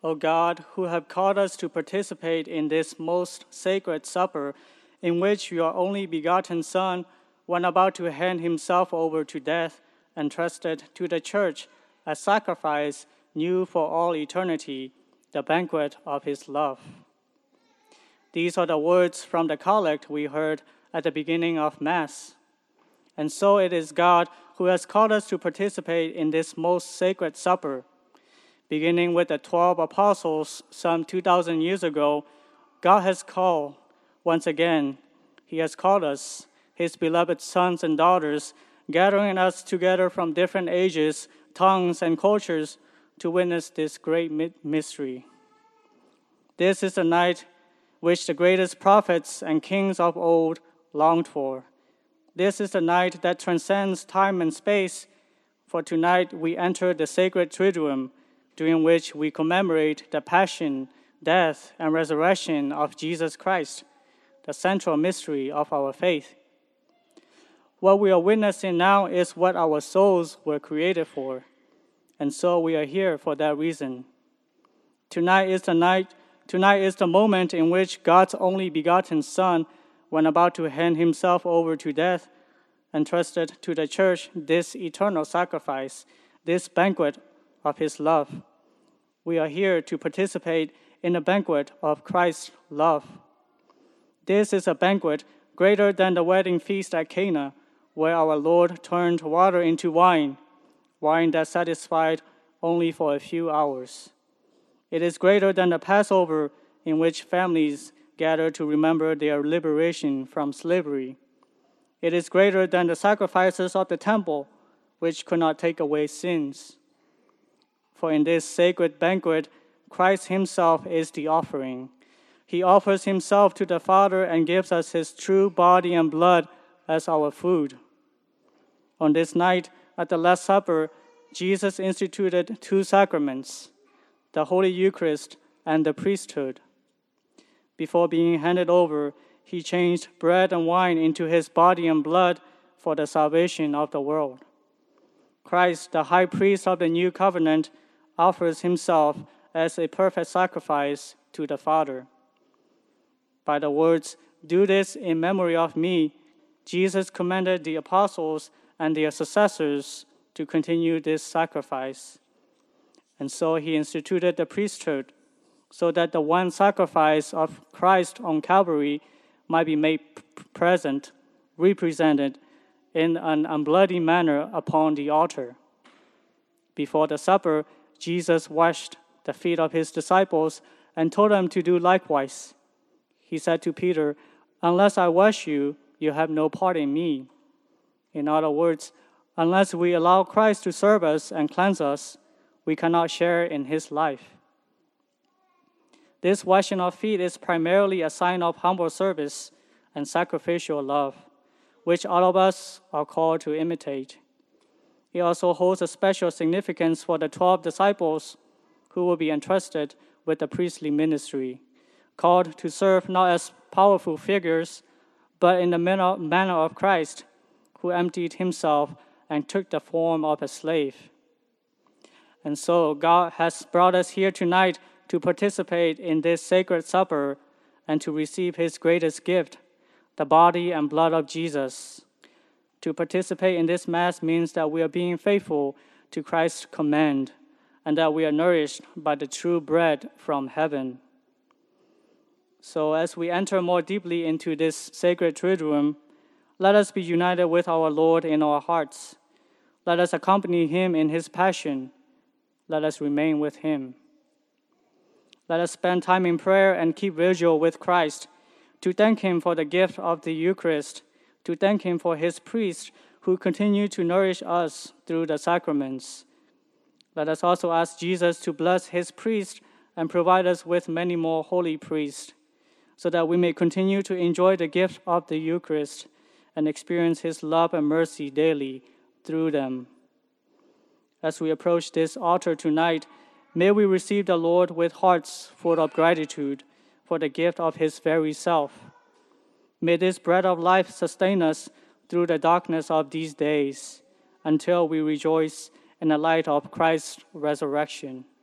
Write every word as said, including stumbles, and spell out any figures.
O God, who have called us to participate in this most sacred supper, in which your only begotten Son, when about to hand himself over to death, entrusted to the church a sacrifice new for all eternity, the banquet of his love. These are the words from the collect we heard at the beginning of Mass. And so it is God who has called us to participate in this most sacred supper. Beginning with the twelve apostles some two thousand years ago, God has called, once again, he has called us, his beloved sons and daughters, gathering us together from different ages, tongues, and cultures to witness this great mystery. This is the night which the greatest prophets and kings of old longed for. This is the night that transcends time and space, for tonight we enter the sacred Triduum, during which we commemorate the passion, death, and resurrection of Jesus Christ, the central mystery of our faith. What we are witnessing now is what our souls were created for, and so we are here for that reason. Tonight is the night, tonight is the moment in which God's only begotten Son, when about to hand himself over to death, entrusted to the church this eternal sacrifice, this banquet of his love. We are here to participate in the banquet of Christ's love. This is a banquet greater than the wedding feast at Cana, where our Lord turned water into wine, wine that satisfied only for a few hours. It is greater than the Passover, in which families gather to remember their liberation from slavery. It is greater than the sacrifices of the temple, which could not take away sins. For in this sacred banquet, Christ himself is the offering. He offers himself to the Father and gives us his true body and blood as our food. On this night, at the Last Supper, Jesus instituted two sacraments, the Holy Eucharist and the priesthood. Before being handed over, he changed bread and wine into his body and blood for the salvation of the world. Christ, the high priest of the new covenant, offers himself as a perfect sacrifice to the Father. By the words, "Do this in memory of me," Jesus commanded the apostles and their successors to continue this sacrifice. And so he instituted the priesthood, so that the one sacrifice of Christ on Calvary might be made present, represented in an unbloody manner upon the altar. Before the supper, Jesus washed the feet of his disciples and told them to do likewise. He said to Peter, "Unless I wash you, you have no part in me." In other words, unless we allow Christ to serve us and cleanse us, we cannot share in his life. This washing of feet is primarily a sign of humble service and sacrificial love, which all of us are called to imitate. It also holds a special significance for the twelve disciples who will be entrusted with the priestly ministry, called to serve not as powerful figures, but in the manner of Christ, who emptied himself and took the form of a slave. And so God has brought us here tonight to participate in this sacred supper and to receive his greatest gift, the body and blood of Jesus. To participate in this Mass means that we are being faithful to Christ's command and that we are nourished by the true bread from heaven. So as we enter more deeply into this sacred Triduum, let us be united with our Lord in our hearts. Let us accompany him in his passion. Let us remain with him. Let us spend time in prayer and keep vigil with Christ, to thank him for the gift of the Eucharist, to thank him for his priests who continue to nourish us through the sacraments. Let us also ask Jesus to bless his priests and provide us with many more holy priests, so that we may continue to enjoy the gift of the Eucharist and experience his love and mercy daily through them. As we approach this altar tonight, may we receive the Lord with hearts full of gratitude for the gift of his very self. May this bread of life sustain us through the darkness of these days until we rejoice in the light of Christ's resurrection.